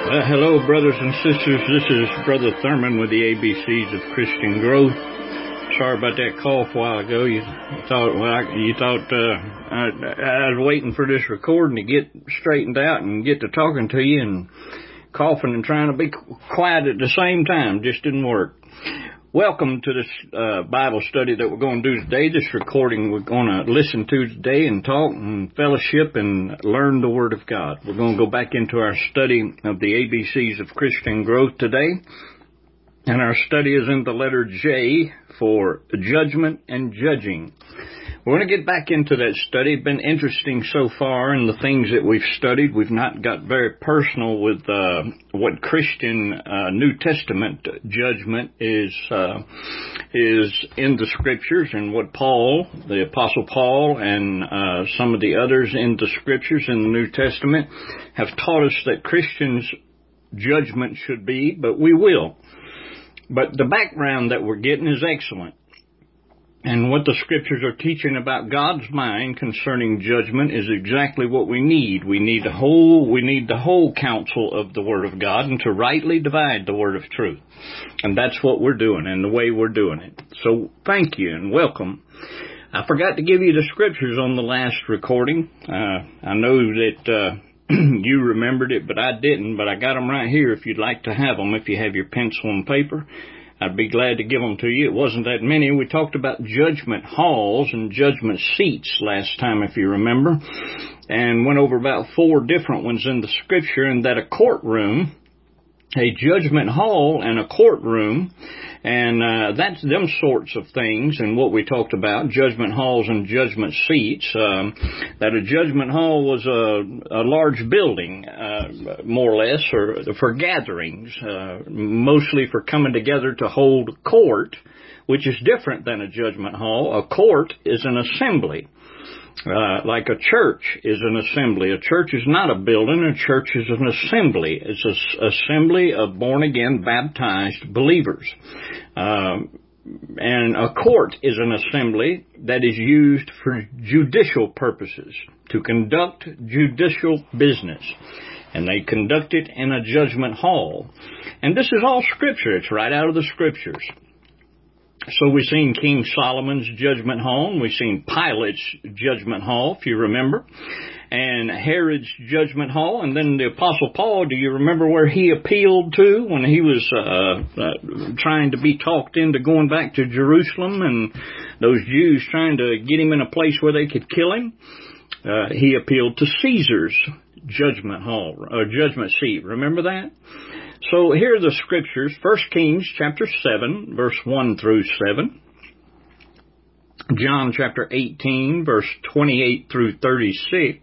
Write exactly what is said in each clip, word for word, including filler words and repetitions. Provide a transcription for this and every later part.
Uh, hello, brothers and sisters. This is Brother Thurman with the A B Cs of Christian Growth. Sorry about that cough a while ago. You thought, well, I, you thought uh, I, I was waiting for this recording to get straightened out and get to talking to you, and coughing and trying to be quiet at the same time just didn't work. Welcome to this uh, Bible study that we're going to do today. This recording we're going to listen to today and talk and fellowship and learn the Word of God. We're going to go back into our study of the A B Cs of Christian Growth today. And our study is in the letter J for judgment and judging. We're going to get back into that study. It's been interesting so far in the things that we've studied. We've not got very personal with uh, what Christian uh, New Testament judgment is uh, is in the Scriptures, and what Paul, the Apostle Paul, and uh, some of the others in the Scriptures in the New Testament have taught us that Christians' judgment should be, but we will. But the background that we're getting is excellent. And what the Scriptures are teaching about God's mind concerning judgment is exactly what we need. We need the whole, we need the whole counsel of the Word of God, and to rightly divide the Word of truth. And that's what we're doing and the way we're doing it. So thank you and welcome. I forgot to give you the Scriptures on the last recording. Uh, I know that uh, you remembered it, but I didn't. But I got them right here if you'd like to have them, if you have your pencil and paper. I'd be glad to give them to you. It wasn't that many. We talked about judgment halls and judgment seats last time, if you remember, and went over about four different ones in the Scripture, and that a courtroom, a judgment hall and a courtroom, and uh, that's them sorts of things, and what we talked about, judgment halls and judgment seats, um, that a judgment hall was a, a large building, uh, more or less, or for gatherings, uh, mostly for coming together to hold court, which is different than a judgment hall. A court is an assembly. Uh, like a church is an assembly. A church is not a building. A church is an assembly. It's an assembly of born-again, baptized believers. Um, and a court is an assembly that is used for judicial purposes, to conduct judicial business. And they conduct it in a judgment hall. And this is all Scripture. It's right out of the Scriptures. So we've seen King Solomon's judgment hall, and we've seen Pilate's judgment hall, if you remember, and Herod's judgment hall, and then the Apostle Paul, do you remember where he appealed to when he was uh, uh, trying to be talked into going back to Jerusalem, and those Jews trying to get him in a place where they could kill him? Uh, he appealed to Caesar's judgment hall, or judgment seat. Remember that? So here are the Scriptures, First Kings chapter seven, verse one through seven. John chapter eighteen, verse twenty-eight through thirty-six.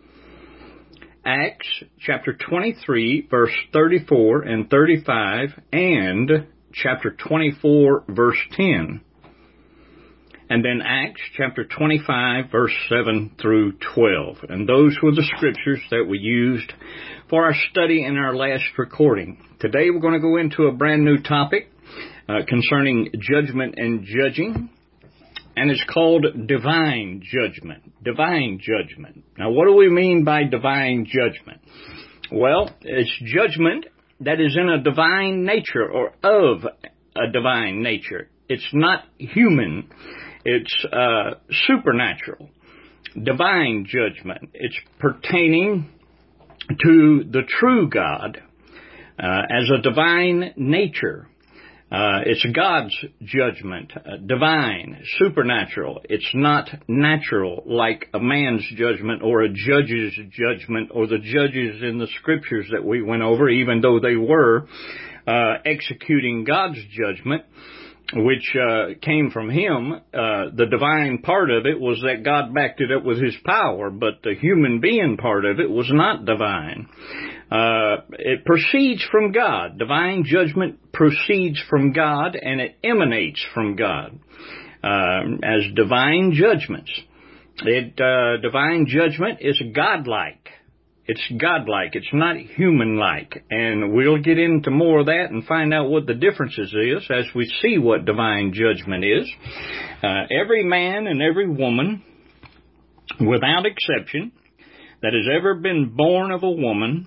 Acts chapter twenty-three, verse thirty-four and thirty-five. And chapter twenty-four, verse ten. And then Acts chapter twenty-five, verse seven through twelve. And those were the Scriptures that we used for our study in our last recording. Today we're going to go into a brand new topic uh, concerning judgment and judging. And it's called divine judgment. Divine judgment. Now, what do we mean by divine judgment? Well, it's judgment that is in a divine nature, or of a divine nature. It's not human. It's uh, supernatural. Divine judgment. It's pertaining to the true God uh, as a divine nature. Uh, it's God's judgment, uh, divine, supernatural. It's not natural like a man's judgment or a judge's judgment or the judges in the Scriptures that we went over, even though they were uh, executing God's judgment, which uh, came from Him. Uh, the divine part of it was that God backed it up with His power, but the human being part of it was not divine. Uh, it proceeds from God. Divine judgment proceeds from God, and it emanates from God uh, as divine judgments. It uh, divine judgment is godlike. It's godlike. It's not human-like. And we'll get into more of that and find out what the differences is as we see what divine judgment is. Uh, every man and every woman, without exception, that has ever been born of a woman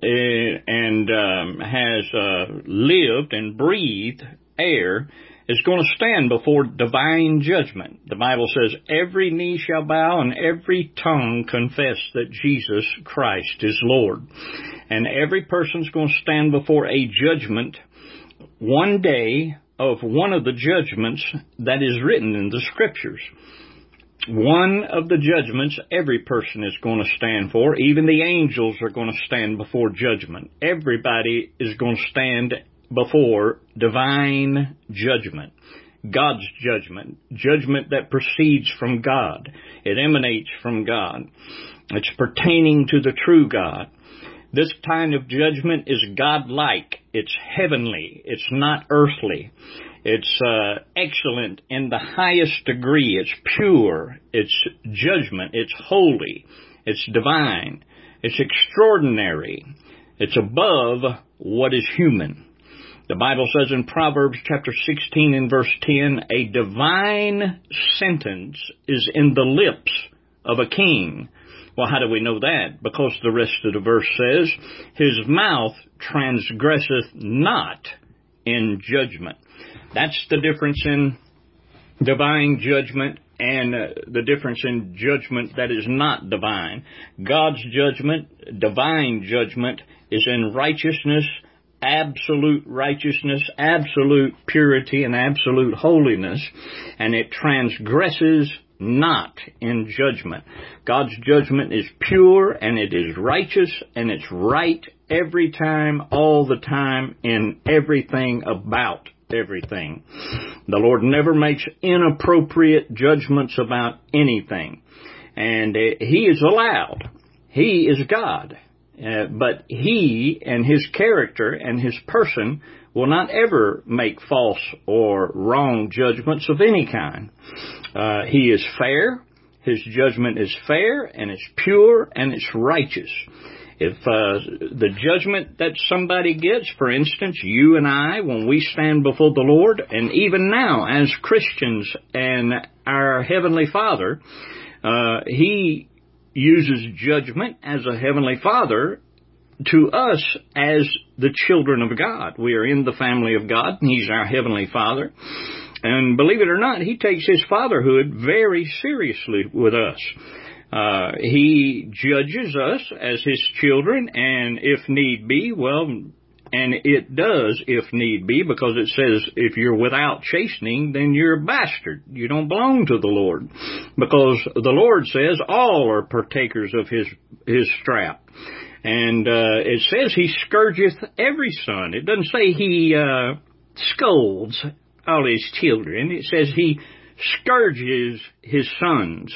and um, has uh, lived and breathed air is going to stand before divine judgment. The Bible says every knee shall bow and every tongue confess that Jesus Christ is Lord. And every person's going to stand before a judgment one day of one of the judgments that is written in the Scriptures. One of the judgments every person is going to stand for. Even the angels are going to stand before judgment. Everybody is going to stand before divine judgment. God's judgment. Judgment that proceeds from God. It emanates from God. It's pertaining to the true God. This kind of judgment is God-like. It's heavenly. It's not earthly. It's uh, excellent in the highest degree. It's pure. It's judgment. It's holy. It's divine. It's extraordinary. It's above what is human. The Bible says in Proverbs chapter sixteen and verse ten, a divine sentence is in the lips of a king. Well, how do we know that? Because the rest of the verse says, his mouth transgresseth not in judgment. That's the difference in divine judgment and uh, the difference in judgment that is not divine. God's judgment, divine judgment, is in righteousness, absolute righteousness, absolute purity, and absolute holiness, and it transgresses not in judgment. God's judgment is pure, and it is righteous, and it's right every time, all the time, in everything about everything. The Lord never makes inappropriate judgments about anything. And uh, He is allowed. He is God. Uh, but He and His character and His person will not ever make false or wrong judgments of any kind. Uh, he is fair. His judgment is fair, and it's pure, and it's righteous. If uh, the judgment that somebody gets, for instance, you and I, when we stand before the Lord, and even now as Christians and our Heavenly Father, uh, He uses judgment as a Heavenly Father to us as the children of God. We are in the family of God, and He's our Heavenly Father. And believe it or not, He takes His fatherhood very seriously with us. Uh, he judges us as His children, and if need be, well, and it does if need be, because it says if you're without chastening, then you're a bastard. You don't belong to the Lord. Because the Lord says all are partakers of His, His strap. And uh, it says He scourgeth every son. It doesn't say He uh, scolds all His children. It says He scourges His sons.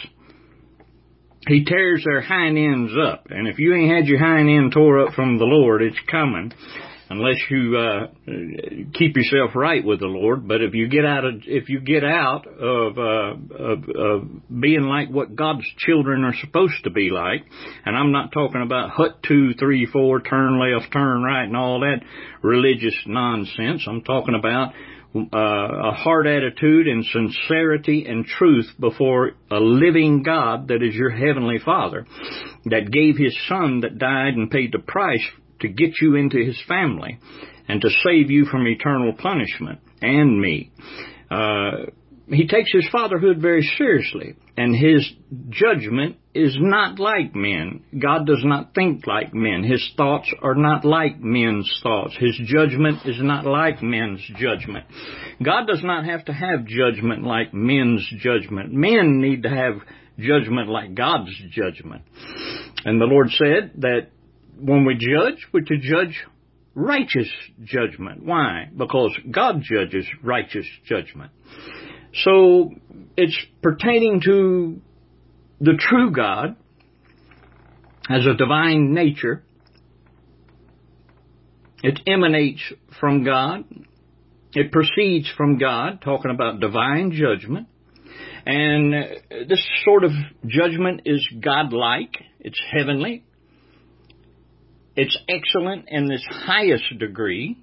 He tears their hind ends up. And if you ain't had your hind end tore up from the Lord, it's coming. Unless you uh, keep yourself right with the Lord. But if you get out of if you get out of, uh, of, of being like what God's children are supposed to be like, and I'm not talking about hut two, three, four, turn left, turn right, and all that religious nonsense. I'm talking about uh, a heart attitude and sincerity and truth before a living God that is your Heavenly Father, that gave His Son, that died and paid the price to get you into His family and to save you from eternal punishment, and me. Uh, he takes His fatherhood very seriously, and His judgment is not like men. God does not think like men. His thoughts are not like men's thoughts. His judgment is not like men's judgment. God does not have to have judgment like men's judgment. Men need to have judgment like God's judgment. And the Lord said that when we judge, we're to judge righteous judgment. Why? Because God judges righteous judgment. So it's pertaining to the true God as a divine nature. It emanates from God. It proceeds from God, talking about divine judgment. And this sort of judgment is God-like. It's heavenly. It's excellent in this highest degree.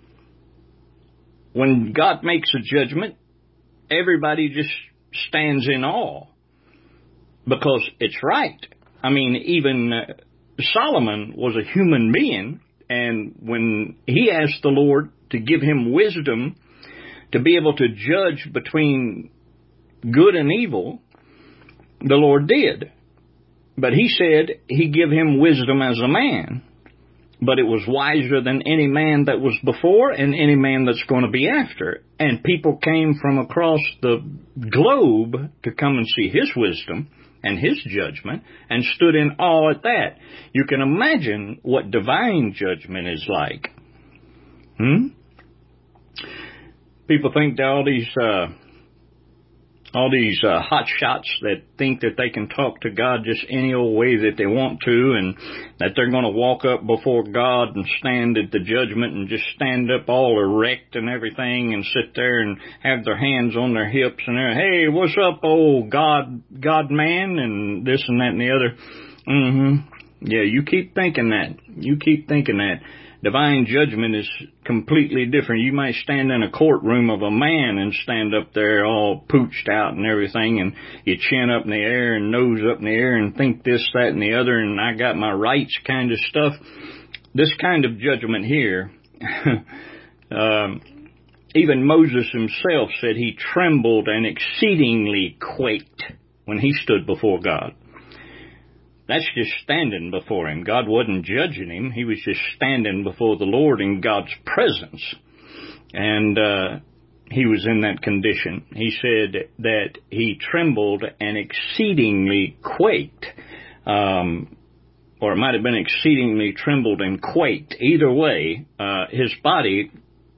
When God makes a judgment, everybody just stands in awe because it's right. I mean, even uh, Solomon was a human being, and when he asked the Lord to give him wisdom to be able to judge between good and evil, the Lord did. But he said he give him wisdom as a man, but it was wiser than any man that was before and any man that's going to be after. And people came from across the globe to come and see his wisdom and his judgment, and stood in awe at that. You can imagine what divine judgment is like. Hmm? People think that all these, uh, all these uh, hot shots that think that they can talk to God just any old way that they want to, and that they're going to walk up before God and stand at the judgment and just stand up all erect and everything and sit there and have their hands on their hips and they're, hey, what's up, old God, God man, and this and that and the other. Mm-hmm. Yeah, you keep thinking that. You keep thinking that. Divine judgment is completely different. You might stand in a courtroom of a man and stand up there all pooched out and everything, and your chin up in the air and nose up in the air and think this, that, and the other, and I got my rights kind of stuff. This kind of judgment here, um, even Moses himself said he trembled and exceedingly quaked when he stood before God. That's just standing before him. God wasn't judging him. He was just standing before the Lord in God's presence. And uh, he was in that condition. He said that he trembled and exceedingly quaked. Um, or it might have been exceedingly trembled and quaked. Either way, uh, his body,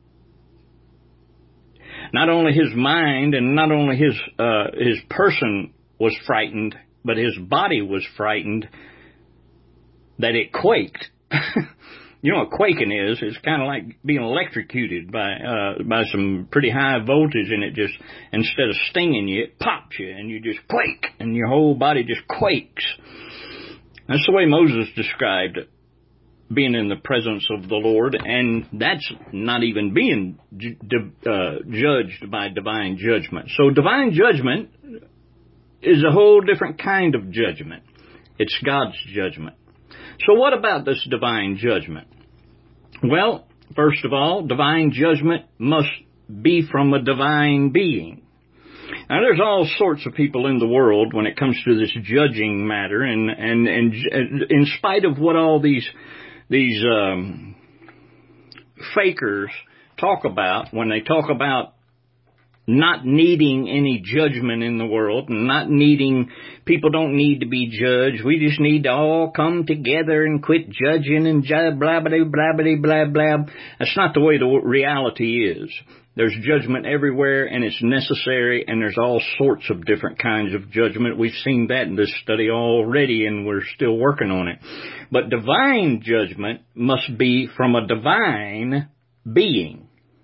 not only his mind and not only his uh, his person was frightened, but his body was frightened that it quaked. You know what quaking is? It's kind of like being electrocuted by uh, by some pretty high voltage, and it just, instead of stinging you, it pops you, and you just quake, and your whole body just quakes. That's the way Moses described being in the presence of the Lord, and that's not even being ju- uh, judged by divine judgment. So divine judgment is a whole different kind of judgment. It's God's judgment. So what about this divine judgment? Well, first of all, divine judgment must be from a divine being. Now, there's all sorts of people in the world when it comes to this judging matter, and and, and in spite of what all these these um, fakers talk about, when they talk about not needing any judgment in the world, and not needing, people don't need to be judged. We just need to all come together and quit judging and blah, blah, blah, blah, blah, blah. That's not the way the reality is. There's judgment everywhere, and it's necessary, and there's all sorts of different kinds of judgment. We've seen that in this study already, and we're still working on it. But divine judgment must be from a divine being.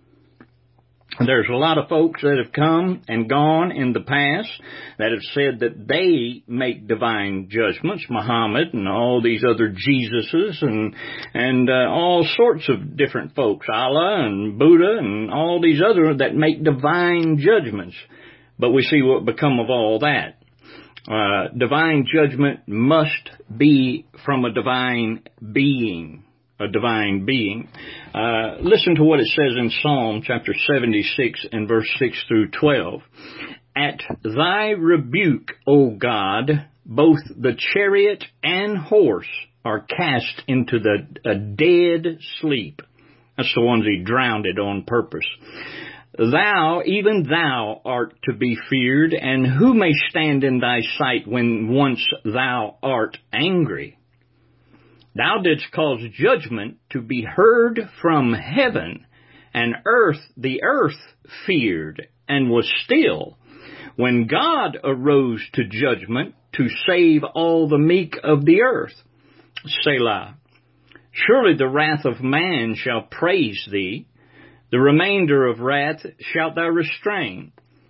There's a lot of folks that have come and gone in the past that have said that they make divine judgments, Muhammad and all these other Jesuses and and uh, all sorts of different folks, Allah and Buddha and all these other that make divine judgments. But we see what become of all that. Uh, divine judgment must be from a divine being. A divine being. Uh, listen to what it says in Psalm chapter seventy-six and verse six through twelve. At thy rebuke, O God, both the chariot and horse are cast into the a dead sleep. That's the ones he drowned it on purpose. Thou, even thou, art to be feared, and who may stand in thy sight when once thou art angry? Thou didst cause judgment to be heard from heaven, and earth, the earth feared and was still, when God arose to judgment to save all the meek of the earth. Selah. Surely the wrath of man shall praise thee, the remainder of wrath shalt thou restrain.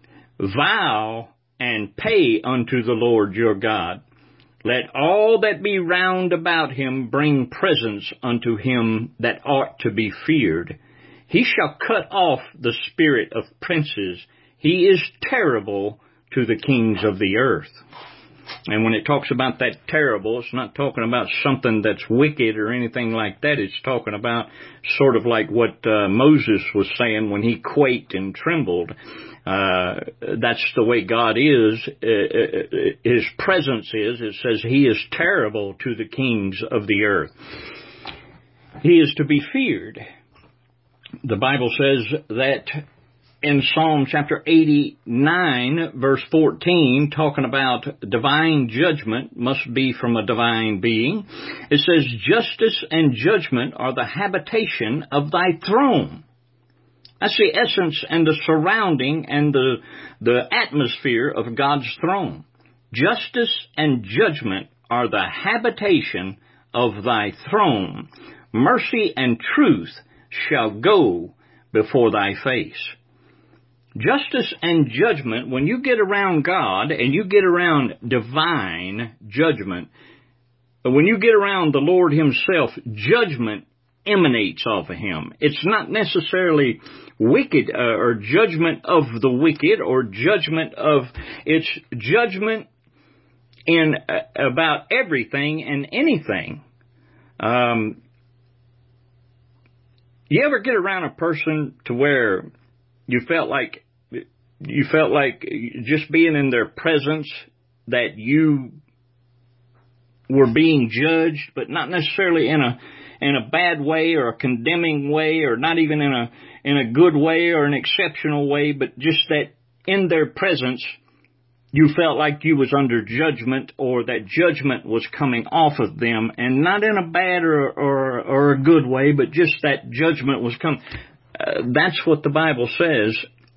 Vow and pay unto the Lord your God. Let all that be round about him bring presents unto him that ought to be feared. He shall cut off the spirit of princes. He is terrible to the kings of the earth. And when it talks about that terrible, it's not talking about something that's wicked or anything like that. It's talking about sort of like what uh, Moses was saying when he quaked and trembled. Uh, that's the way God is. Uh, his presence is. It says he is terrible to the kings of the earth. He is to be feared. The Bible says that in Psalm chapter eighty-nine, verse fourteen, talking about divine judgment must be from a divine being. It says, justice and judgment are the habitation of thy throne. That's the essence and the surrounding and the, the atmosphere of God's throne. Justice and judgment are the habitation of thy throne. Mercy and truth shall go before thy face. Justice and judgment, when you get around God and you get around divine judgment, when you get around the Lord himself, judgment emanates off of him. It's not necessarily wicked uh, or judgment of the wicked or judgment of, it's judgment in uh, about everything and anything. Um, you ever get around a person to where you felt like you felt like just being in their presence that you were being judged, but not necessarily in a in a bad way or a condemning way, or not even in a in a good way or an exceptional way, but just that in their presence you felt like you was under judgment, or that judgment was coming off of them, and not in a bad or or, or a good way, but just that judgment was coming. Uh, that's what the Bible says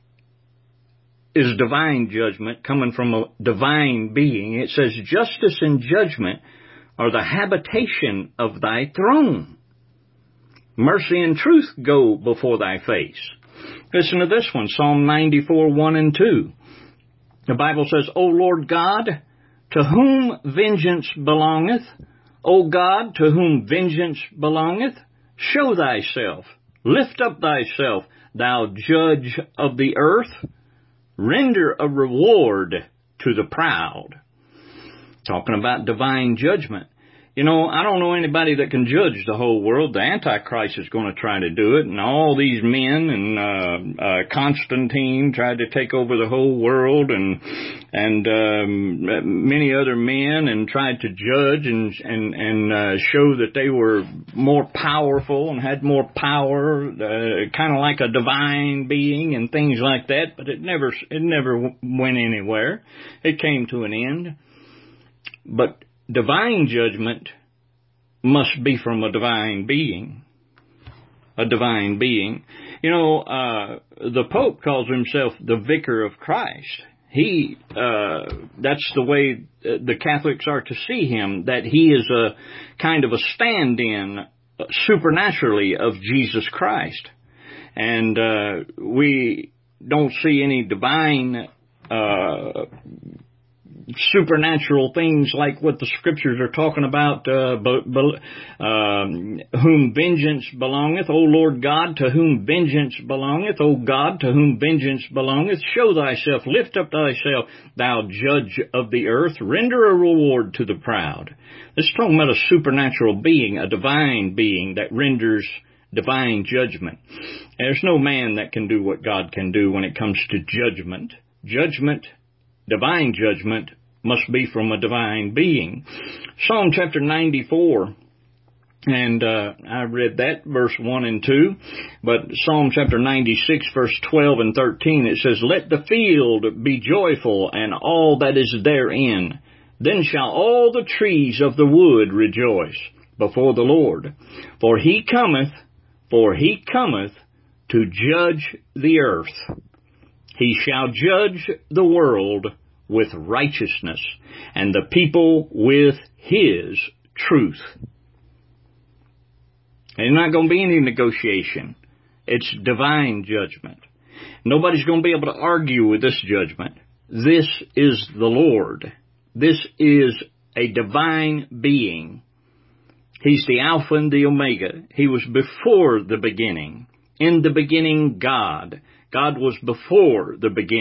is divine judgment coming from a divine being. It says, justice and judgment are the habitation of thy throne. Mercy and truth go before thy face. Listen to this one, Psalm ninety-four, one and two. The Bible says, O Lord God, to whom vengeance belongeth, O God, to whom vengeance belongeth, show thyself. Lift up thyself, thou judge of the earth. Render a reward to the proud. Talking about divine judgment. You know, I don't know anybody that can judge the whole world. The Antichrist is going to try to do it, and all these men, and uh, uh, Constantine tried to take over the whole world, and and um, many other men, and tried to judge and and and uh, show that they were more powerful and had more power, uh, kind of like a divine being and things like that. But it never it never went anywhere. It came to an end. But divine judgment must be from a divine being. A divine being. You know, uh, the Pope calls himself the Vicar of Christ. He, uh, that's the way the Catholics are to see him, that he is a kind of a stand-in uh, supernaturally of Jesus Christ. And uh, we don't see any divine uh supernatural things like what the scriptures are talking about, uh, be, be, um, whom vengeance belongeth, O Lord God, to whom vengeance belongeth, O God, to whom vengeance belongeth, show thyself, lift up thyself, thou judge of the earth, render a reward to the proud. This is talking about a supernatural being, a divine being that renders divine judgment. There's no man that can do what God can do when it comes to judgment. Judgment, divine judgment, must be from a divine being. Psalm chapter ninety-four, and uh, I read that, verse one and two, but Psalm chapter ninety-six, verse twelve and thirteen, it says, Let the field be joyful, and all that is therein. Then shall all the trees of the wood rejoice before the Lord. For he cometh, for he cometh to judge the earth. He shall judge the world with righteousness, and the people with his truth. There's not going to be any negotiation. It's divine judgment. Nobody's going to be able to argue with this judgment. This is the Lord. This is a divine being. He's the Alpha and the Omega. He was before the beginning. In the beginning, God. God was before the beginning.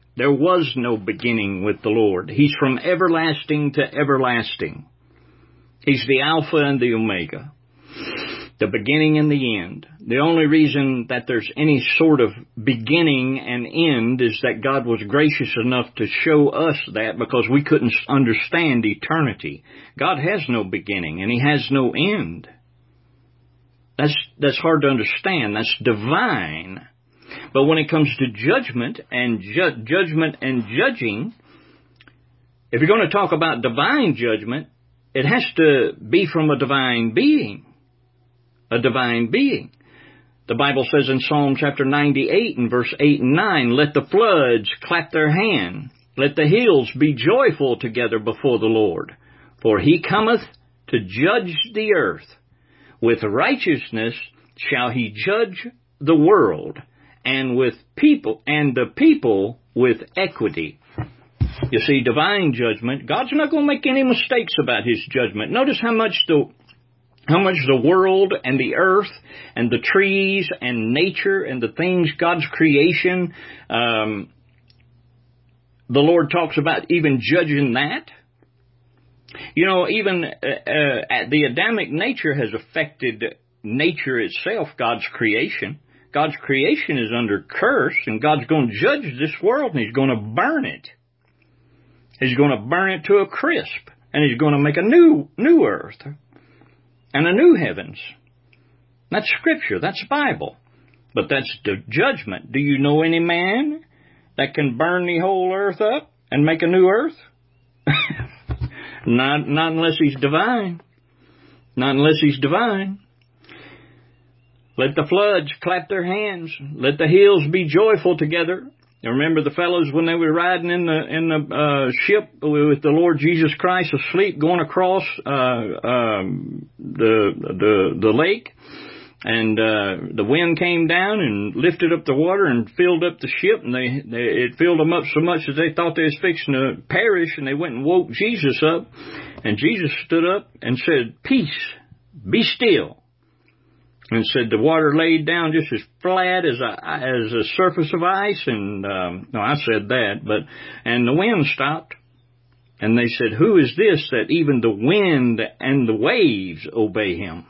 There was no beginning with the Lord. He's from everlasting to everlasting. He's the Alpha and the Omega, the beginning and the end. The only reason that there's any sort of beginning and end is that God was gracious enough to show us that, because we couldn't understand eternity. God has no beginning and He has no end. That's, that's hard to understand. That's divine. But when it comes to judgment and ju- judgment and judging, if you're going to talk about divine judgment, it has to be from a divine being. A divine being. The Bible says in Psalm chapter ninety-eight and verse eight and nine, "Let the floods clap their hand. Let the hills be joyful together before the Lord. For He cometh to judge the earth. With righteousness shall He judge the world, and with people, and the people with equity." You see, divine judgment, God's not going to make any mistakes about His judgment. Notice how much the how much the world and the earth and the trees and nature and the things, God's creation, um, the Lord talks about even judging that. You know, even uh, uh, the Adamic nature has affected nature itself, God's creation. God's creation is under curse, and God's going to judge this world, and He's going to burn it. He's going to burn it to a crisp, and He's going to make a new new earth and a new heavens. That's Scripture. That's Bible. But that's the judgment. Do you know any man that can burn the whole earth up and make a new earth? not, not unless he's divine. Not unless he's divine. Let the floods clap their hands. Let the hills be joyful together. You remember the fellows when they were riding in the in the uh, ship with the Lord Jesus Christ asleep, going across uh, um, the the the lake, and uh, the wind came down and lifted up the water and filled up the ship, and they, they it filled them up so much that they thought they was fixing to perish, and they went and woke Jesus up, and Jesus stood up and said, "Peace, be still." And said the water laid down just as flat as a as a surface of ice, and um, no, I said that, but and the wind stopped, and they said, "Who is this that even the wind and the waves obey Him?"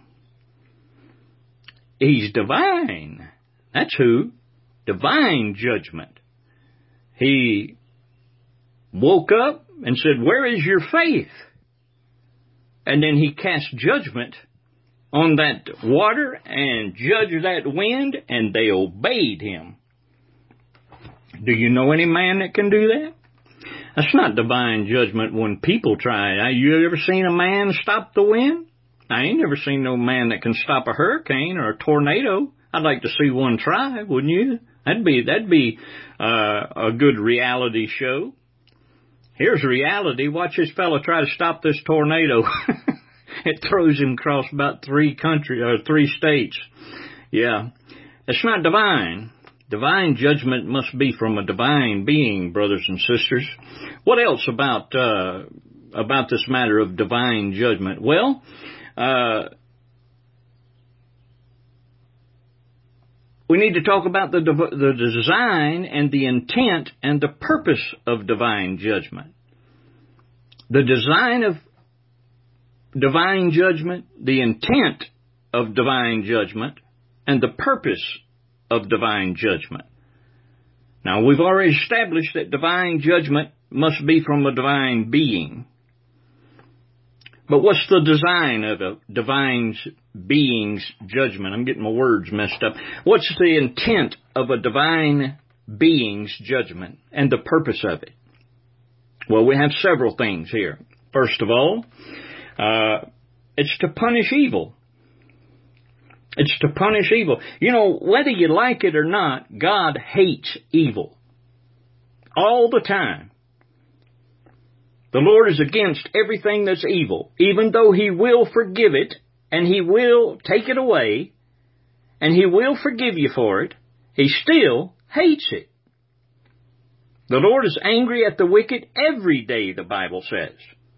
He's divine. That's who. Divine judgment. He woke up and said, "Where is your faith?" And then He cast judgment on that water and judged that wind, and they obeyed Him. Do you know any man that can do that? That's not divine judgment when people try. You ever seen a man stop the wind? I ain't never seen no man that can stop a hurricane or a tornado. I'd like to see one try, wouldn't you? That'd be that'd be uh, a good reality show. Here's reality. Watch this fella try to stop this tornado. It throws him across about three country or three states. Yeah. It's not divine. Divine judgment must be from a divine being, brothers and sisters. What else about uh, about this matter of divine judgment? Well, uh, we need to talk about the the design and the intent and the purpose of divine judgment. The design of divine judgment, the intent of divine judgment, and the purpose of divine judgment. Now, we've already established that divine judgment must be from a divine being. But what's the design of a divine being's judgment? I'm getting my words messed up. What's the intent of a divine being's judgment and the purpose of it? Well, we have several things here. First of all, Uh, it's to punish evil. It's to punish evil. You know, whether you like it or not, God hates evil. All the time. The Lord is against everything that's evil, even though He will forgive it, and He will take it away, and He will forgive you for it. He still hates it. The Lord is angry at the wicked every day, the Bible says.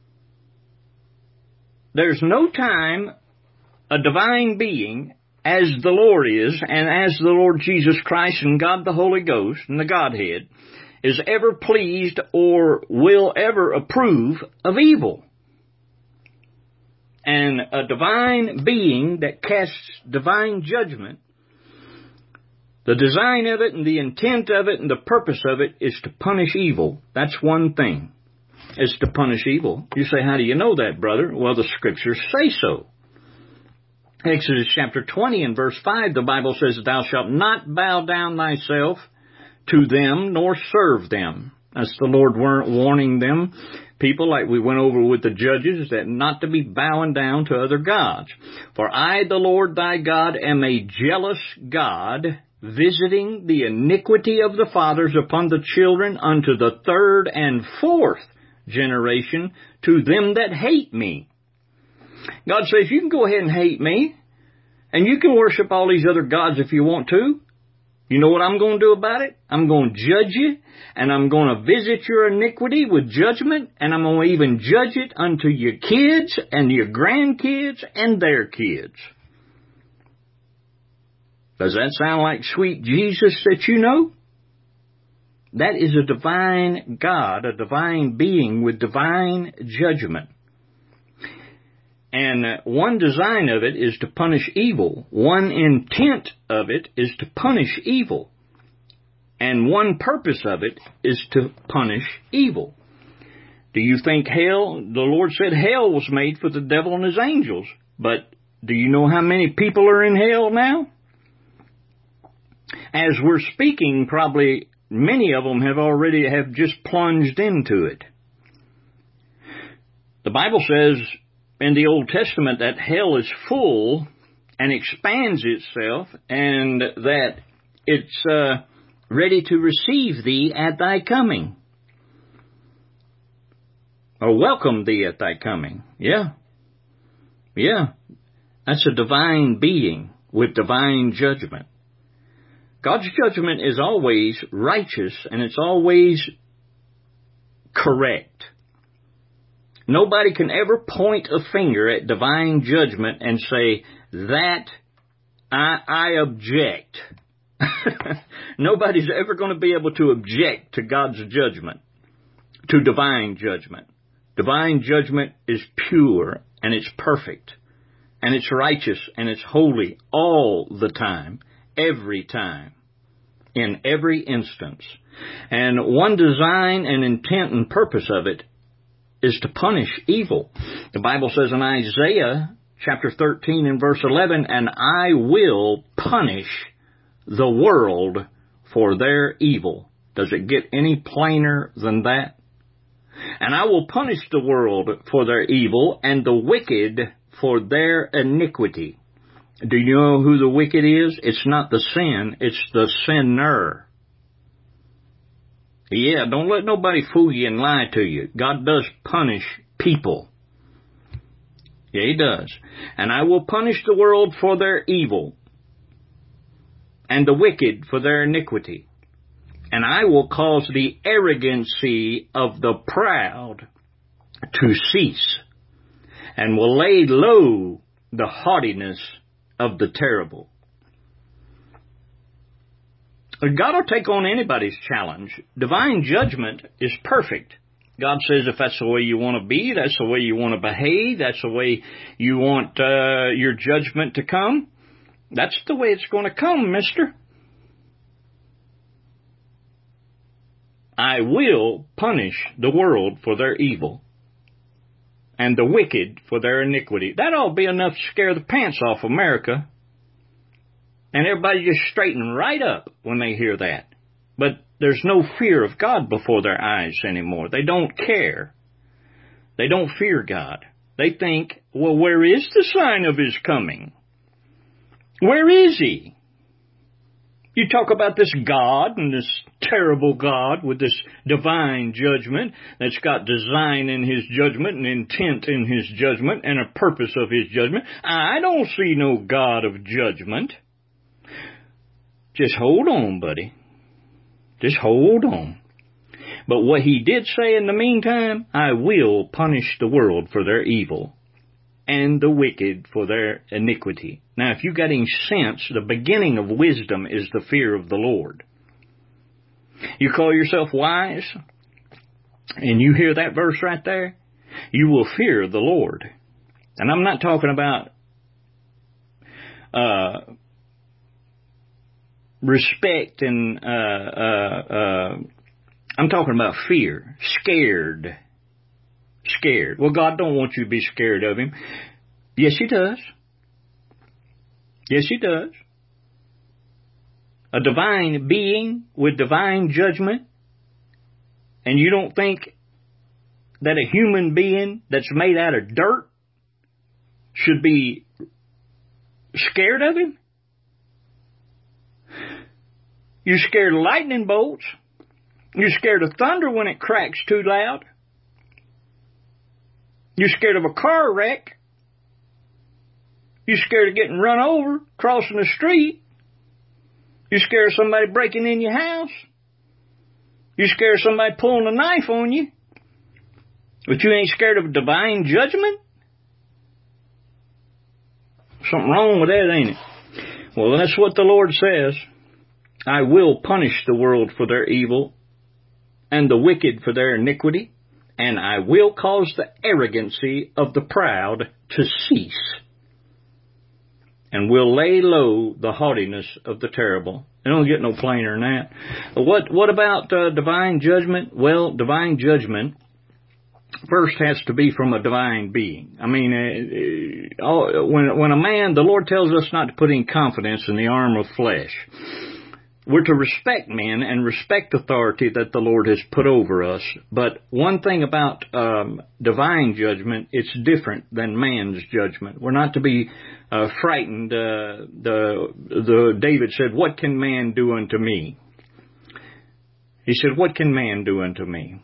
There's no time a divine being, as the Lord is, and as the Lord Jesus Christ and God the Holy Ghost and the Godhead, is ever pleased or will ever approve of evil. And a divine being that casts divine judgment, the design of it and the intent of it and the purpose of it is to punish evil. That's one thing, is to punish evil. You say, how do you know that, brother? Well, the Scriptures say so. Exodus chapter twenty and verse five, the Bible says, thou shalt not bow down thyself to them nor serve them. That's the Lord warning them, people, like we went over with the judges, that not to be bowing down to other gods. For I, the Lord thy God, am a jealous God, visiting the iniquity of the fathers upon the children unto the third and fourth generation to them that hate me. God says, you can go ahead and hate me, and you can worship all these other gods if you want to. You know what I'm going to do about it? I'm going to judge you, and I'm going to visit your iniquity with judgment, and I'm going to even judge it unto your kids and your grandkids and their kids. Does that sound like sweet Jesus that you know? That is a divine God, a divine being with divine judgment. And one design of it is to punish evil. One intent of it is to punish evil. And one purpose of it is to punish evil. Do you think hell, the Lord said hell was made for the devil and his angels. But do you know how many people are in hell now? As we're speaking, probably many of them have already have just plunged into it. The Bible says in the Old Testament that hell is full and expands itself, and that it's uh, ready to receive thee at thy coming. Or welcome thee at thy coming. Yeah. Yeah. That's a divine being with divine judgment. God's judgment is always righteous, and it's always correct. Nobody can ever point a finger at divine judgment and say, that I, I object. Nobody's ever going to be able to object to God's judgment, to divine judgment. Divine judgment is pure, and it's perfect, and it's righteous, and it's holy all the time, every time, in every instance. And one design and intent and purpose of it is to punish evil. The Bible says in Isaiah chapter thirteen and verse eleven, and I will punish the world for their evil. Does it get any plainer than that? And I will punish the world for their evil and the wicked for their iniquity. Do you know who the wicked is? It's not the sin, it's the sinner. Yeah, don't let nobody fool you and lie to you. God does punish people. Yeah, He does. And I will punish the world for their evil, and the wicked for their iniquity. And I will cause the arrogancy of the proud to cease, and will lay low the haughtiness of the terrible. God will take on anybody's challenge. Divine judgment is perfect. God says if that's the way you want to be, that's the way you want to behave, that's the way you want uh, your judgment to come, that's the way it's going to come, mister. I will punish the world for their evil, and the wicked for their iniquity. That ought to be enough to scare the pants off America. And everybody just straighten right up when they hear that. But there's no fear of God before their eyes anymore. They don't care. They don't fear God. They think, well, where is the sign of His coming? Where is He? You talk about this God and this terrible God with this divine judgment that's got design in His judgment and intent in His judgment and a purpose of His judgment. I don't see no God of judgment. Just hold on, buddy. Just hold on. But what He did say in the meantime, I will punish the world for their evil and the wicked for their iniquity. Now, if you got any sense, the beginning of wisdom is the fear of the Lord. You call yourself wise, and you hear that verse right there, you will fear the Lord. And I'm not talking about uh, respect and uh, uh, uh, I'm talking about fear, scared, scared. Well, God don't want you to be scared of Him. Yes, He does. Yes, He does. A divine being with divine judgment, and you don't think that a human being that's made out of dirt should be scared of Him? You're scared of lightning bolts. You're scared of thunder when it cracks too loud. You're scared of a car wreck. You're scared of getting run over, crossing the street. You're scared of somebody breaking in your house. You're scared of somebody pulling a knife on you. But you ain't scared of divine judgment? Something wrong with that, ain't it? Well, that's what the Lord says. I will punish the world for their evil and the wicked for their iniquity, and I will cause the arrogancy of the proud to cease, and will lay low the haughtiness of the terrible. It don't get no plainer than that. What, what about uh, divine judgment? Well, divine judgment first has to be from a divine being. I mean, uh, uh, when, when a man, the Lord tells us not to put any confidence in the arm of flesh. We're to respect men and respect authority that the Lord has put over us. But one thing about um, divine judgment, it's different than man's judgment. We're not to be uh, frightened. Uh, the, the David said, "What can man do unto me?" He said, "What can man do unto me?"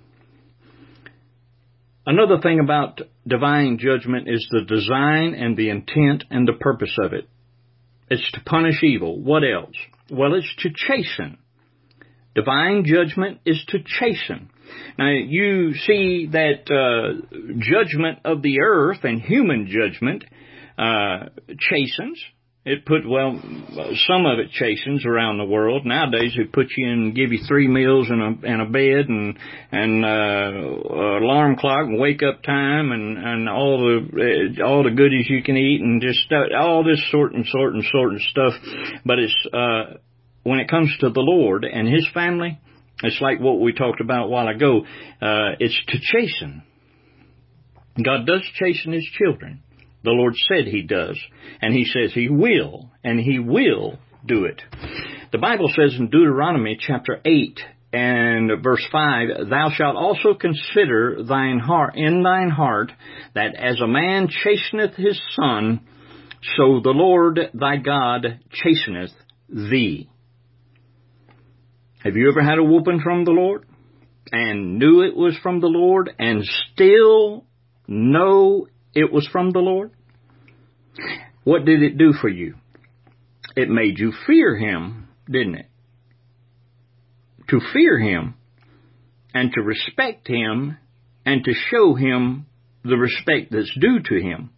Another thing about divine judgment is the design and the intent and the purpose of it. It's to punish evil. What else? Well, it's to chasten. Divine judgment is to chasten. Now, you see that uh, judgment of the earth and human judgment uh, chastens. It put, well, some of it chastens around the world. Nowadays, it puts you in and give you three meals and a, and a bed and, and, uh, alarm clock and wake up time and, and all the, uh, all the goodies you can eat and just uh, all this sort and sort and sort of stuff. But it's, uh, when it comes to the Lord and His family, it's like what we talked about a while ago. Uh, it's to chasten. God does chasten His children. The Lord said He does, and He says He will, and He will do it. The Bible says in Deuteronomy chapter eight and verse five, "Thou shalt also consider thine heart in thine heart that as a man chasteneth his son, so the Lord thy God chasteneth thee." Have you ever had a whooping from the Lord and knew it was from the Lord and still know it was from the Lord? What did it do for you? It made you fear Him, didn't it? To fear Him and to respect Him and to show Him the respect that's due to Him.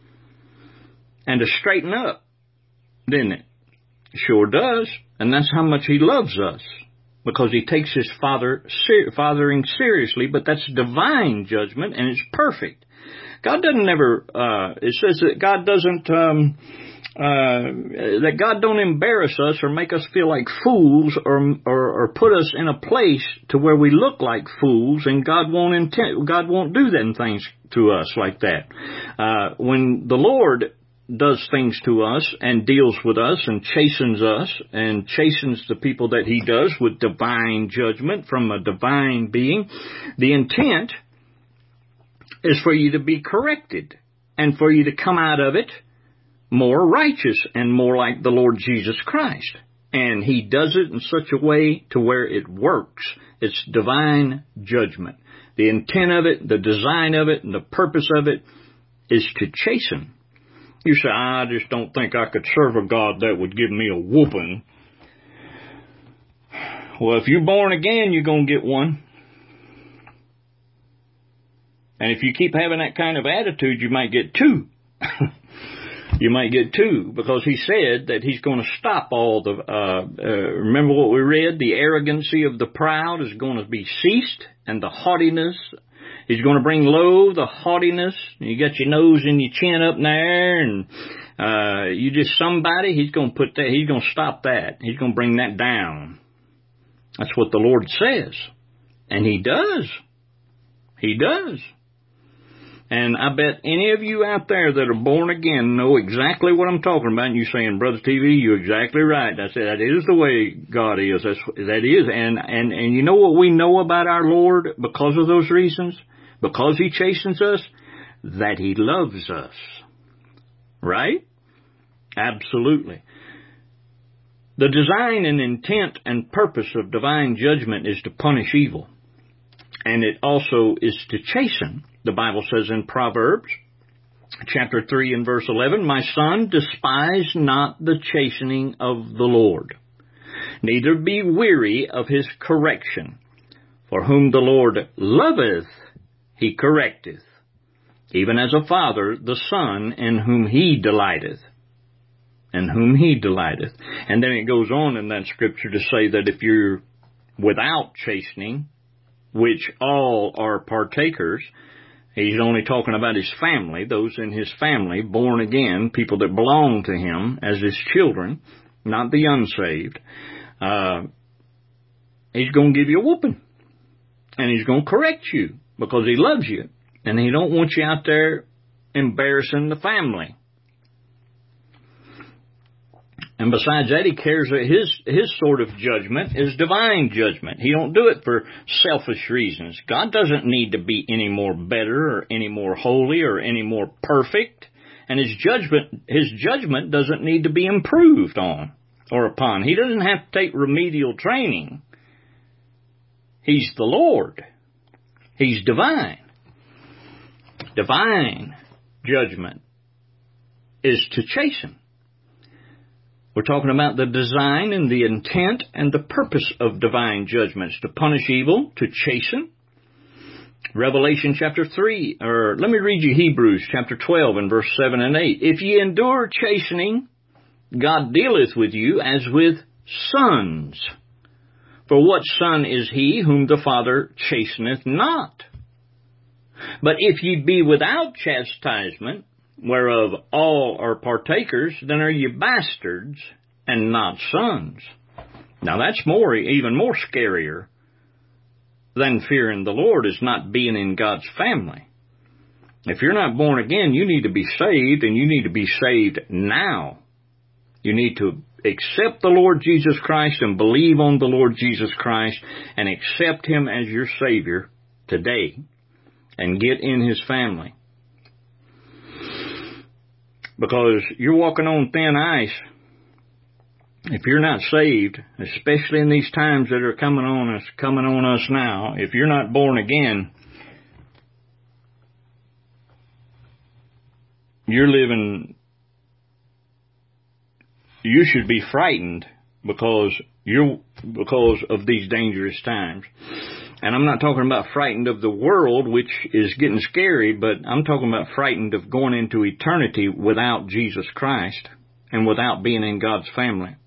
And to straighten up, didn't it? Sure does. And that's how much He loves us. Because He takes His father, ser- fathering seriously, but that's divine judgment and it's perfect. God doesn't never, uh, it says that God doesn't, um, uh, that God don't embarrass us or make us feel like fools or, or, or put us in a place to where we look like fools, and God won't intend, God won't do them things to us like that. Uh, when the Lord does things to us and deals with us and chastens us and chastens the people that He does with divine judgment from a divine being, the intent is for you to be corrected and for you to come out of it more righteous and more like the Lord Jesus Christ. And He does it in such a way to where it works. It's divine judgment. The intent of it, the design of it, and the purpose of it is to chasten. You say, "I just don't think I could serve a God that would give me a whooping." Well, if you're born again, you're going to get one. And if you keep having that kind of attitude, you might get two. You might get two, because he said that he's going to stop all the, uh, uh, remember what we read? The arrogancy of the proud is going to be ceased, and the haughtiness, he's going to bring low the haughtiness. You got your nose and your chin up there, and uh, you just somebody, he's going to put that, he's going to stop that. He's going to bring that down. That's what the Lord says. And he does. He does. And I bet any of you out there that are born again know exactly what I'm talking about. And you're saying, Brother T V, you're exactly right. I said, that is the way God is. That's, that is. And, and, and you know what we know about our Lord because of those reasons? Because he chastens us? That he loves us. Right? Absolutely. The design and intent and purpose of divine judgment is to punish evil. And it also is to chasten. The Bible says in Proverbs, chapter three and verse eleven, my son, despise not the chastening of the Lord, neither be weary of his correction. For whom the Lord loveth, he correcteth, even as a father the son in whom he delighteth. In whom he delighteth. And then it goes on in that scripture to say that if you're without chastening, which all are partakers, he's only talking about his family, those in his family, born again, people that belong to him as his children, not the unsaved. Uh, he's going to give you a whooping. And he's going to correct you because he loves you. And he don't want you out there embarrassing the family. And besides that, he cares that his, his sort of judgment is divine judgment. He don't do it for selfish reasons. God doesn't need to be any more better or any more holy or any more perfect. And his judgment, his judgment doesn't need to be improved on or upon. He doesn't have to take remedial training. He's the Lord. He's divine. Divine judgment is to chasten. We're talking about the design and the intent and the purpose of divine judgments, to punish evil, to chasten. Revelation chapter three, or let me read you Hebrews chapter twelve and verse seven and eight. If ye endure chastening, God dealeth with you as with sons. For what son is he whom the Father chasteneth not? But if ye be without chastisement, whereof all are partakers, then are ye bastards and not sons. Now that's more, even more scarier than fearing the Lord, is not being in God's family. If you're not born again, you need to be saved, and you need to be saved now. You need to accept the Lord Jesus Christ and believe on the Lord Jesus Christ and accept him as your Savior today and get in his family. Because you're walking on thin ice if you're not saved, especially in these times that are coming on us, coming on us now. If you're not born again, you're living, you should be frightened because you're, because of these dangerous times. And I'm not talking about frightened of the world, which is getting scary, but I'm talking about frightened of going into eternity without Jesus Christ and without being in God's family.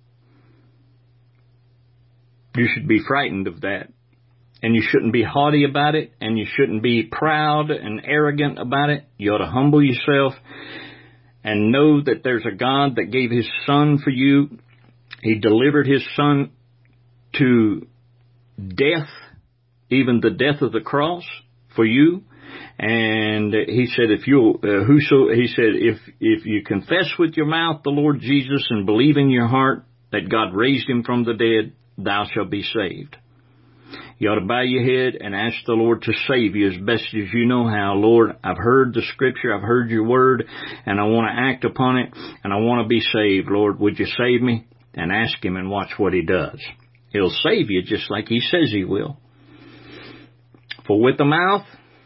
You should be frightened of that. And you shouldn't be haughty about it, and you shouldn't be proud and arrogant about it. You ought to humble yourself and know that there's a God that gave his son for you. He delivered his son to death, even the death of the cross for you. And he said, if you, uh, whoso, he said, if, if you confess with your mouth the Lord Jesus and believe in your heart that God raised him from the dead, thou shalt be saved. You ought to bow your head and ask the Lord to save you as best as you know how. Lord, I've heard the scripture, I've heard your word, and I want to act upon it, and I want to be saved. Lord, would you save me? And ask him and watch what he does. He'll save you just like he says he will. For with the mouth,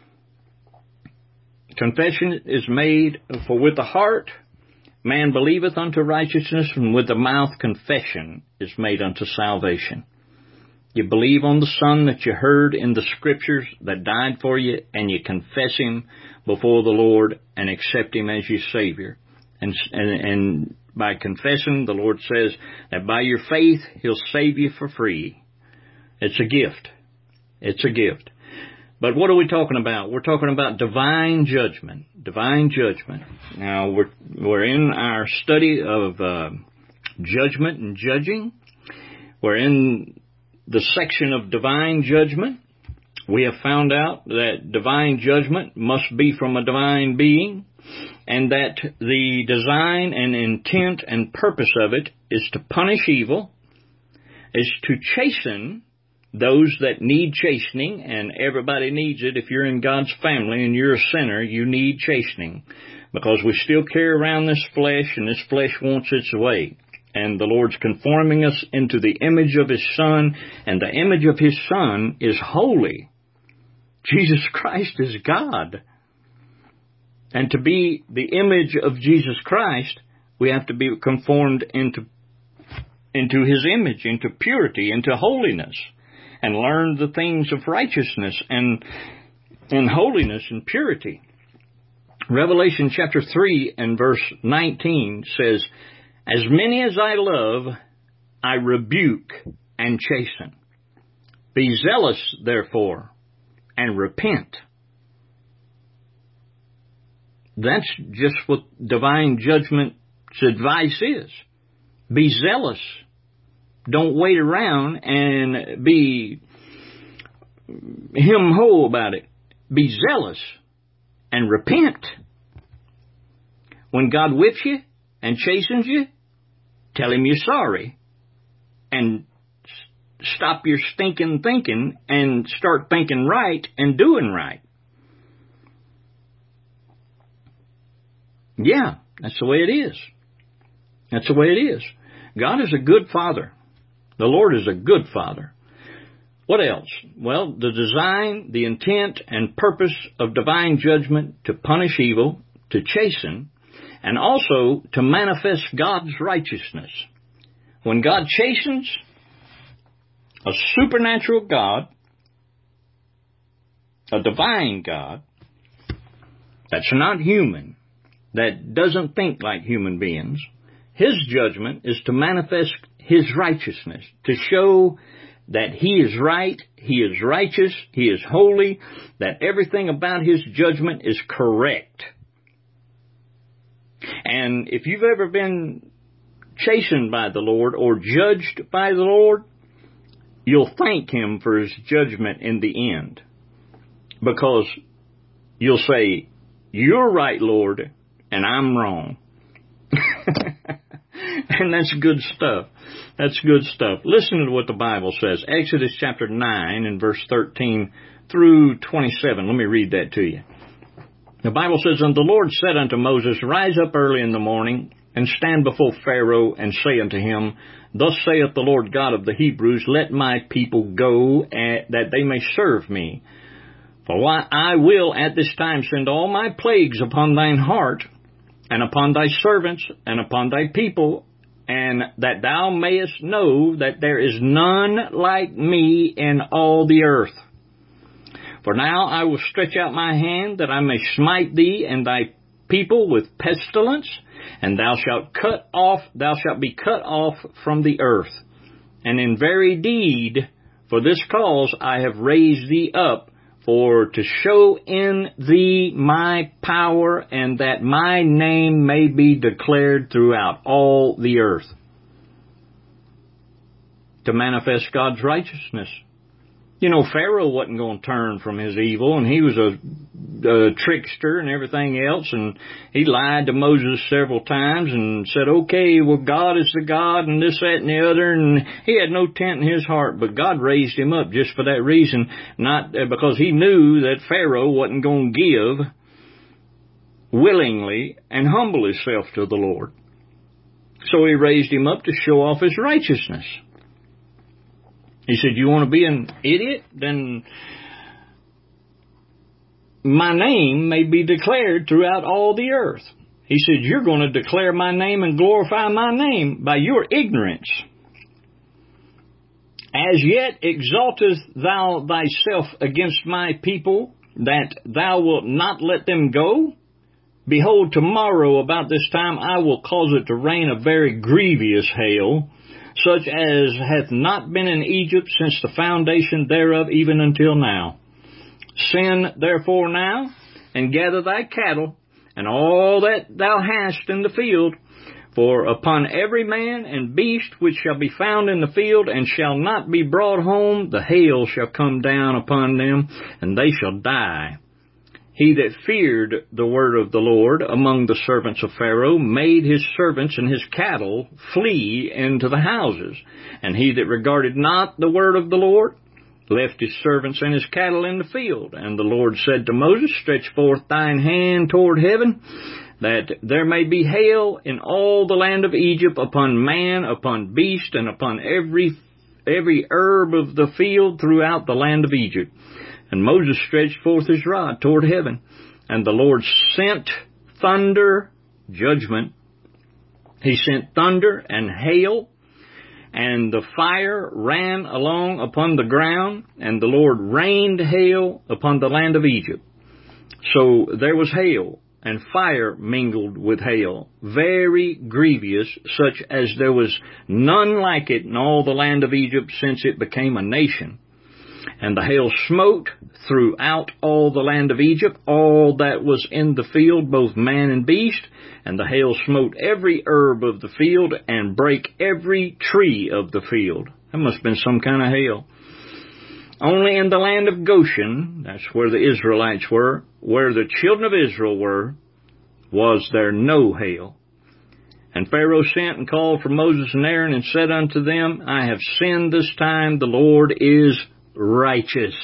confession is made, for with the heart, man believeth unto righteousness, and with the mouth confession is made unto salvation. You believe on the Son that you heard in the Scriptures that died for you, and you confess him before the Lord and accept him as your Savior. And, and, and by confessing, the Lord says that by your faith, He'll save you for free. It's a gift. It's a gift. But what are we talking about? We're talking about divine judgment. Divine judgment. Now, we're, we're in our study of uh, judgment and judging. We're in the section of divine judgment. We have found out that divine judgment must be from a divine being, and that the design and intent and purpose of it is to punish evil, is to chasten those that need chastening, and everybody needs it. If you're in God's family and you're a sinner, you need chastening, because we still carry around this flesh, and this flesh wants its way. And the Lord's conforming us into the image of His Son, and the image of His Son is holy. Jesus Christ is God. And to be the image of Jesus Christ, we have to be conformed into, into His image, into purity, into holiness, and learn the things of righteousness and, and holiness and purity. Revelation chapter three and verse nineteen says, "As many as I love, I rebuke and chasten. Be zealous, therefore, and repent." That's just what divine judgment's advice is. Be zealous. Don't wait around and be him-ho about it. Be zealous and repent. When God whips you and chastens you, tell Him you're sorry, and stop your stinking thinking and start thinking right and doing right. Yeah, that's the way it is. That's the way it is. God is a good Father. The Lord is a good Father. What else? Well, the design, the intent, and purpose of divine judgment to punish evil, to chasten, and also to manifest God's righteousness. When God chastens, a supernatural God, a divine God, that's not human, that doesn't think like human beings, His judgment is to manifest His righteousness, to show that He is right, He is righteous, He is holy, that everything about His judgment is correct. And if you've ever been chastened by the Lord or judged by the Lord, you'll thank Him for His judgment in the end. Because you'll say, "You're right, Lord, and I'm wrong." And that's good stuff. That's good stuff. Listen to what the Bible says. Exodus chapter nine and verse thirteen through twenty-seven. Let me read that to you. The Bible says, "And the Lord said unto Moses, Rise up early in the morning, and stand before Pharaoh, and say unto him, Thus saith the Lord God of the Hebrews, Let my people go, that they may serve me. For I will at this time send all my plagues upon thine heart, and upon thy servants, and upon thy people, and that thou mayest know that there is none like me in all the earth. For now I will stretch out my hand, that I may smite thee and thy people with pestilence, and thou shalt cut off, thou shalt be cut off from the earth. And in very deed, for this cause I have raised thee up, for to show in thee my power, and that my name may be declared throughout all the earth." To manifest God's righteousness. You know, Pharaoh wasn't going to turn from his evil, and he was a, a trickster and everything else, and he lied to Moses several times and said, okay, well, God is the God, and this, that, and the other, and he had no tent in his heart, but God raised him up just for that reason, not because he knew that Pharaoh wasn't going to give willingly and humble himself to the Lord. So he raised him up to show off his righteousness. He said, you want to be an idiot? Then my name may be declared throughout all the earth. He said, you're going to declare my name and glorify my name by your ignorance. As yet exaltest thou thyself against my people, that thou wilt not let them go? Behold, tomorrow about this time I will cause it to rain a very grievous hail, such as hath not been in Egypt since the foundation thereof even until now. Send therefore now, and gather thy cattle, and all that thou hast in the field, for upon every man and beast which shall be found in the field, and shall not be brought home, the hail shall come down upon them, and they shall die. He that feared the word of the Lord among the servants of Pharaoh made his servants and his cattle flee into the houses. And he that regarded not the word of the Lord left his servants and his cattle in the field. And the Lord said to Moses, Stretch forth thine hand toward heaven, that there may be hail in all the land of Egypt, upon man, upon beast, and upon every every herb of the field throughout the land of Egypt. And Moses stretched forth his rod toward heaven, and the Lord sent thunder, judgment. He sent thunder and hail, and the fire ran along upon the ground, and the Lord rained hail upon the land of Egypt. So there was hail, and fire mingled with hail, very grievous, such as there was none like it in all the land of Egypt since it became a nation. And the hail smote throughout all the land of Egypt, all that was in the field, both man and beast. And the hail smote every herb of the field, and brake every tree of the field. That must have been some kind of hail. Only in the land of Goshen, that's where the Israelites were, where the children of Israel were, was there no hail. And Pharaoh sent and called for Moses and Aaron, and said unto them, I have sinned this time, the Lord is righteous,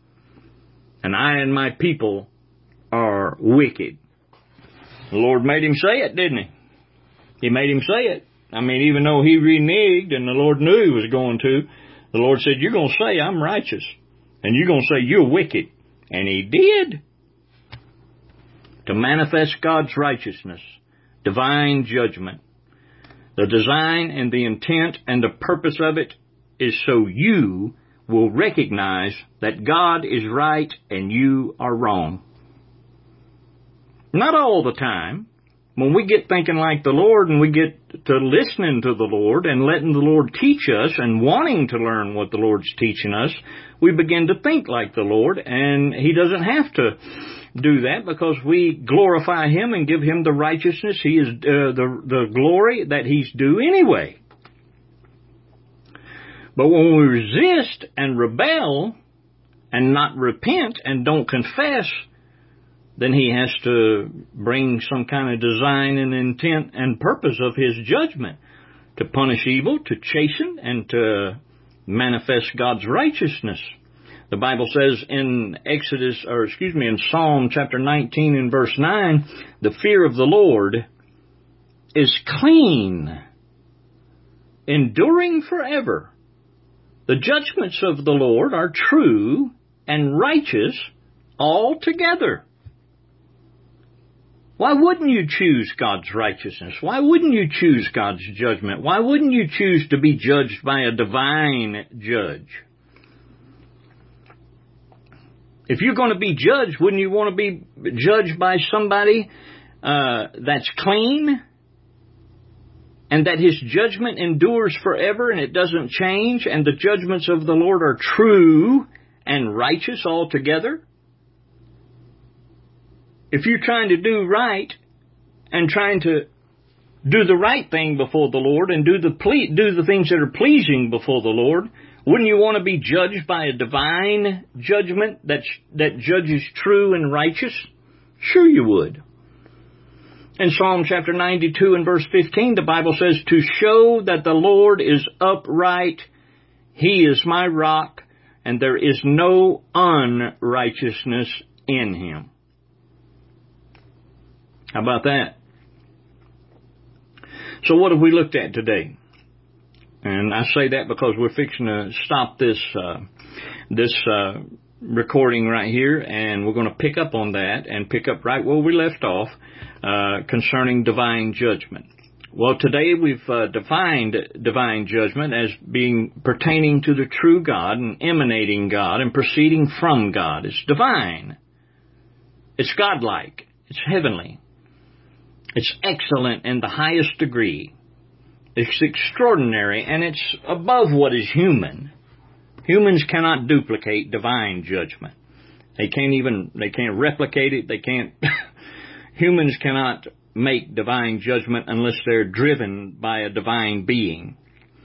and I and my people are wicked. The Lord made him say it, didn't he? He made him say it. I mean, even though he reneged, and the Lord knew he was going to, the Lord said, you're going to say I'm righteous, and you're going to say you're wicked. And he did. To manifest God's righteousness, divine judgment. The design and the intent and the purpose of it is so you will recognize that God is right and you are wrong. Not all the time. When we get thinking like the Lord, and we get to listening to the Lord and letting the Lord teach us and wanting to learn what the Lord's teaching us, we begin to think like the Lord, and He doesn't have to do that because we glorify Him and give Him the righteousness, He is uh, the, the glory that He's due anyway. But when we resist and rebel and not repent and don't confess, then He has to bring some kind of design and intent and purpose of His judgment to punish evil, to chasten, and to manifest God's righteousness. The Bible says in Exodus, or excuse me, in Psalm chapter nineteen and verse nine, the fear of the Lord is clean, enduring forever. The judgments of the Lord are true and righteous altogether. Why wouldn't you choose God's righteousness? Why wouldn't you choose God's judgment? Why wouldn't you choose to be judged by a divine judge? If you're going to be judged, wouldn't you want to be judged by somebody uh, that's clean? And that His judgment endures forever and it doesn't change, and the judgments of the Lord are true and righteous altogether? If you're trying to do right and trying to do the right thing before the Lord and do the ple- do the things that are pleasing before the Lord, wouldn't you want to be judged by a divine judgment that's, that judges true and righteous? Sure you would. In Psalm chapter ninety-two and verse fifteen, the Bible says, to show that the Lord is upright, He is my rock, and there is no unrighteousness in Him. How about that? So what have we looked at today? And I say that because we're fixing to stop this uh, this uh, recording right here, and we're going to pick up on that and pick up right where we left off uh, concerning divine judgment. Well, today we've uh, defined divine judgment as being pertaining to the true God and emanating God and proceeding from God. It's divine. It's godlike. It's heavenly. It's excellent in the highest degree. It's extraordinary, and it's above what is human. Humans cannot duplicate divine judgment. They can't even, they can't replicate it. They can't, humans cannot make divine judgment unless they're driven by a divine being.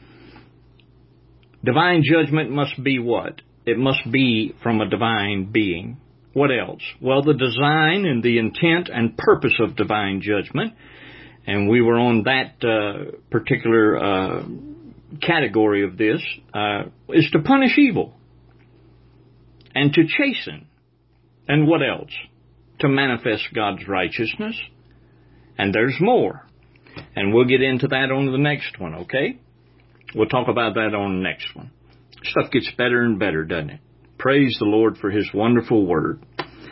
Divine judgment must be what? It must be from a divine being. What else? Well, the design and the intent and purpose of divine judgment, and we were on that uh, particular uh, category of this, uh, is to punish evil and to chasten. And what else? To manifest God's righteousness. And there's more. And we'll get into that on the next one, okay? We'll talk about that on the next one. Stuff gets better and better, doesn't it? Praise the Lord for His wonderful word.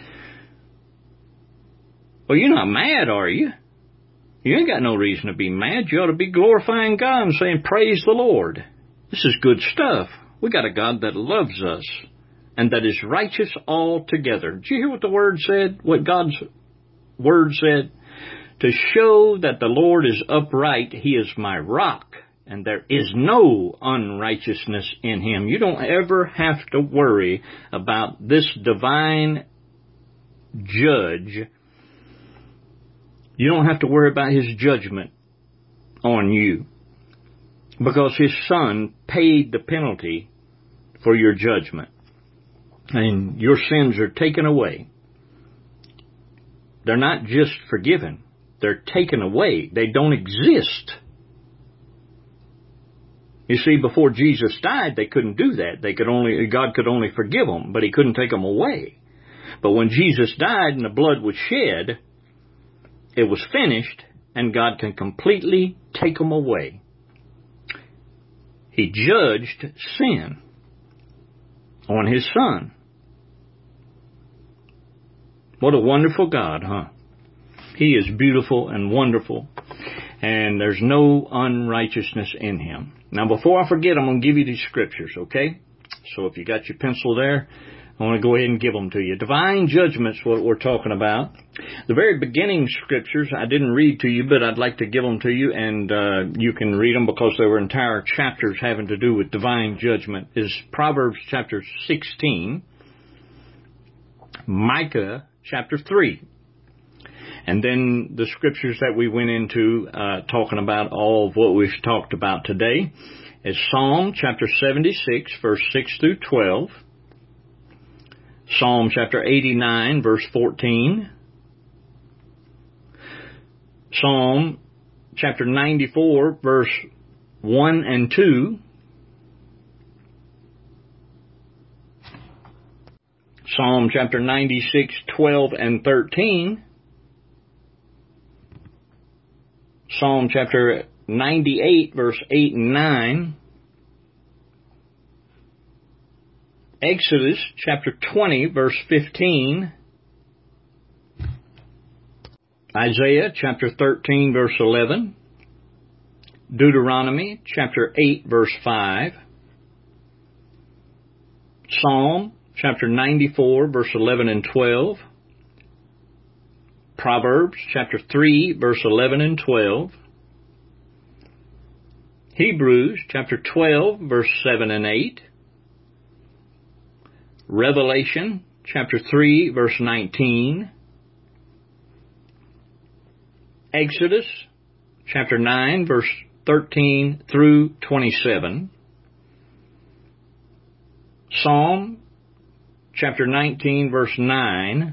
Well, you're not mad, are you? You ain't got no reason to be mad. You ought to be glorifying God and saying, praise the Lord. This is good stuff. We got a God that loves us and that is righteous altogether. Did you hear what the Word said? What God's Word said? To show that the Lord is upright, He is my rock, and there is no unrighteousness in Him. You don't ever have to worry about this divine judge. You don't have to worry about His judgment on you, because His Son paid the penalty for your judgment, and your sins are taken away. They're not just forgiven. They're taken away. They don't exist. You see, before Jesus died, they couldn't do that. They could only, God could only forgive them, but He couldn't take them away. But when Jesus died and the blood was shed, it was finished, and God can completely take them away. He judged sin on His Son. What a wonderful God, huh? He is beautiful and wonderful, and there's no unrighteousness in Him. Now, before I forget, I'm going to give you these scriptures, okay? So if you got your pencil there, I want to go ahead and give them to you. Divine judgment's what we're talking about. The very beginning scriptures I didn't read to you, but I'd like to give them to you, and uh, you can read them because they were entire chapters having to do with divine judgment. Is Proverbs chapter sixteen, Micah chapter three. And then the scriptures that we went into uh, talking about all of what we've talked about today is Psalm chapter seventy-six, verse six through twelve. Psalm chapter eighty-nine, verse fourteen. Psalm chapter ninety-four, verse one and two. Psalm chapter ninety-six, twelve and thirteen. Psalm chapter ninety-eight, verse eight and nine. Exodus chapter twenty, verse fifteen. Isaiah chapter thirteen, verse eleven. Deuteronomy chapter eight, verse five. Psalm chapter ninety-four, verse eleven and twelve. Proverbs chapter three, verse eleven and twelve. Hebrews chapter twelve, verse seven and eight. Revelation chapter three, verse nineteen. Exodus chapter nine, verse thirteen through twenty-seven. Psalm chapter nineteen, verse nine.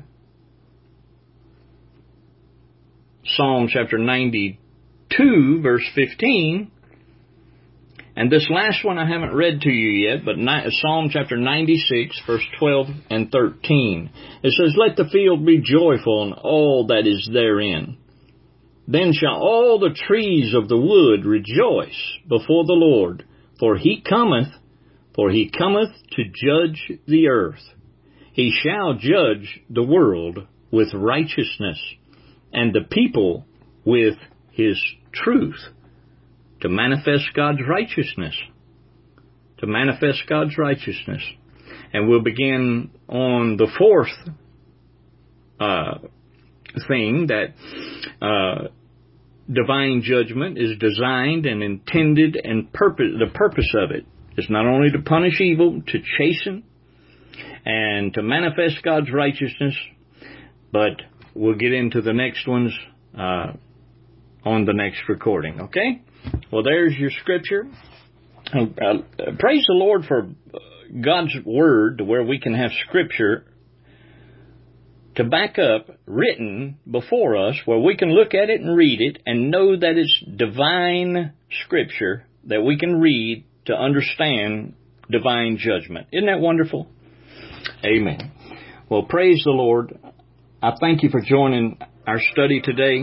Psalm chapter ninety-two, verse fifteen. And this last one I haven't read to you yet, but Psalm chapter ninety-six, verse twelve and thirteen. It says, "Let the field be joyful and all that is therein. Then shall all the trees of the wood rejoice before the Lord, for He cometh, for He cometh to judge the earth. He shall judge the world with righteousness, and the people with His truth." To manifest God's righteousness. To manifest God's righteousness. And we'll begin on the fourth uh, thing that uh, divine judgment is designed and intended, and purpose, the purpose of it is not only to punish evil, to chasten, and to manifest God's righteousness, but we'll get into the next ones uh, on the next recording, okay? Well, there's your scripture. Uh, praise the Lord for God's Word, where we can have scripture to back up, written before us, where we can look at it and read it and know that it's divine scripture that we can read to understand divine judgment. Isn't that wonderful? Amen. Well, praise the Lord. I thank you for joining our study today.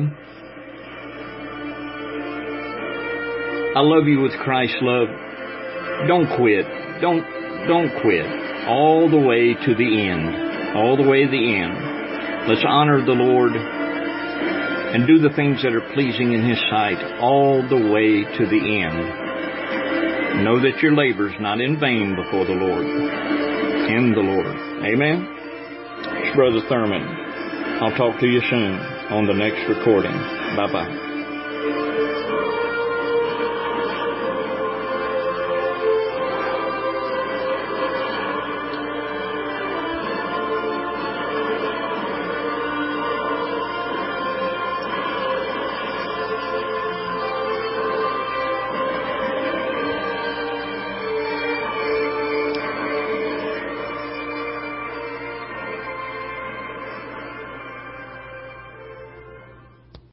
I love you with Christ's love. Don't quit. Don't, don't quit. All the way to the end. All the way to the end. Let's honor the Lord and do the things that are pleasing in His sight all the way to the end. Know that your labor's not in vain before the Lord. In the Lord. Amen. It's Brother Thurman. I'll talk to you soon on the next recording. Bye-bye.